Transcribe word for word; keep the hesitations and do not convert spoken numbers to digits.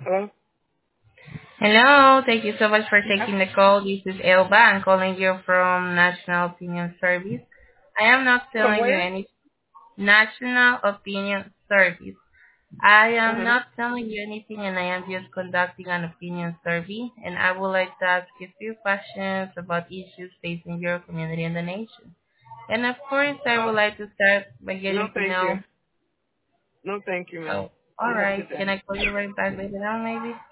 Hello? Hello. Thank you so much for Yeah. taking the call. This is Elba. I'm calling you from National Opinion Service. I am not From telling you where? any National Opinion Service. I am Mm-hmm. not telling you anything, and I am just conducting an opinion survey, and I would like to ask you a few questions about issues facing your community and the nation. And of course, I Oh, would like to start by no, getting to thank you. know. No, thank you, ma'am. Oh, all You have a right. good day. Can I call you right back later on, maybe?